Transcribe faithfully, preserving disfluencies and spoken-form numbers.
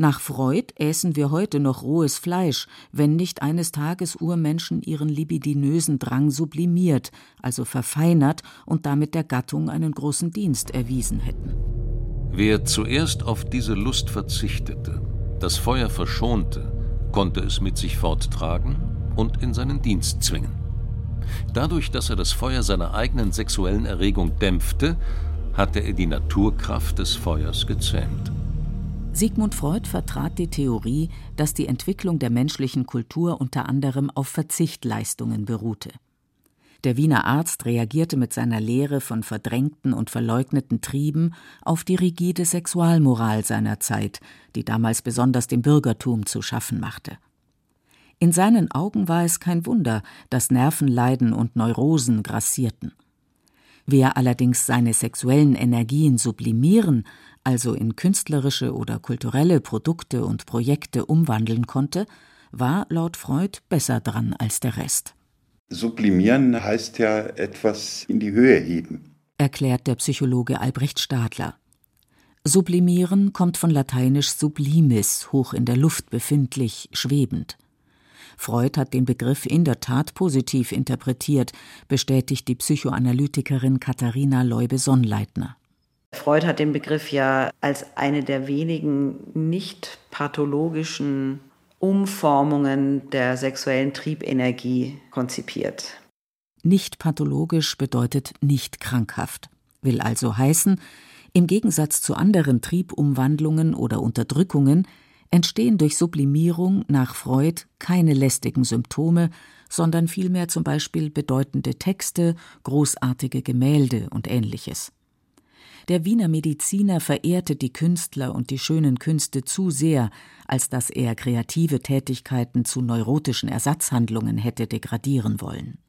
Nach Freud äßen wir heute noch rohes Fleisch, wenn nicht eines Tages Urmenschen ihren libidinösen Drang sublimiert, also verfeinert und damit der Gattung einen großen Dienst erwiesen hätten. Wer zuerst auf diese Lust verzichtete, das Feuer verschonte, konnte es mit sich forttragen und in seinen Dienst zwingen. Dadurch, dass er das Feuer seiner eigenen sexuellen Erregung dämpfte, hatte er die Naturkraft des Feuers gezähmt. Sigmund Freud vertrat die Theorie, dass die Entwicklung der menschlichen Kultur unter anderem auf Verzichtleistungen beruhte. Der Wiener Arzt reagierte mit seiner Lehre von verdrängten und verleugneten Trieben auf die rigide Sexualmoral seiner Zeit, die damals besonders dem Bürgertum zu schaffen machte. In seinen Augen war es kein Wunder, dass Nervenleiden und Neurosen grassierten. Wer allerdings seine sexuellen Energien sublimieren, also in künstlerische oder kulturelle Produkte und Projekte umwandeln konnte, war laut Freud besser dran als der Rest. Sublimieren heißt ja etwas in die Höhe heben, erklärt der Psychologe Albrecht Stadler. Sublimieren kommt von lateinisch sublimis, hoch in der Luft befindlich, schwebend. Freud hat den Begriff in der Tat positiv interpretiert, bestätigt die Psychoanalytikerin Katharina Leube-Sonnleitner. Freud hat den Begriff ja als eine der wenigen nicht pathologischen Umformungen der sexuellen Triebenergie konzipiert. Nicht pathologisch bedeutet nicht krankhaft, will also heißen, im Gegensatz zu anderen Triebumwandlungen oder Unterdrückungen entstehen durch Sublimierung nach Freud keine lästigen Symptome, sondern vielmehr zum Beispiel bedeutende Texte, großartige Gemälde und Ähnliches. Der Wiener Mediziner verehrte die Künstler und die schönen Künste zu sehr, als dass er kreative Tätigkeiten zu neurotischen Ersatzhandlungen hätte degradieren wollen.